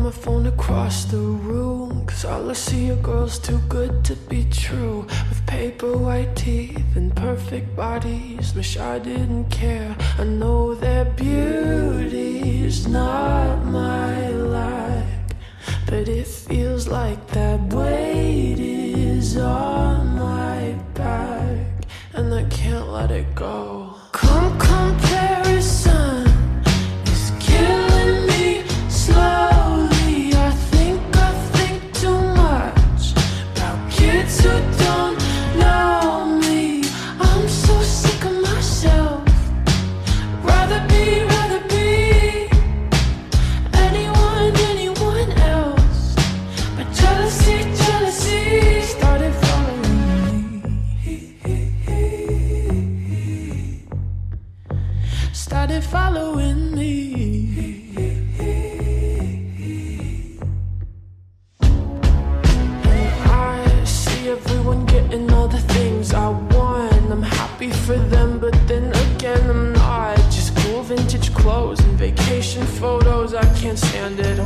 my phone across the room, 'cause all I see are girls too good to be true, with paper white teeth and perfect bodies. Wish I didn't care. I know their beauty's not my like, but it feels like that weight is on my back, and I can't let it go. Comparison is killing me slowly. I think too much about kids who don't know me. I'm so sick of myself. Rather be anyone else. But jealousy started following me. Started following me. And I see everyone getting all the things I want. I'm happy for them, but then again I'm not. Just cool vintage clothes and vacation photos. I can't stand it.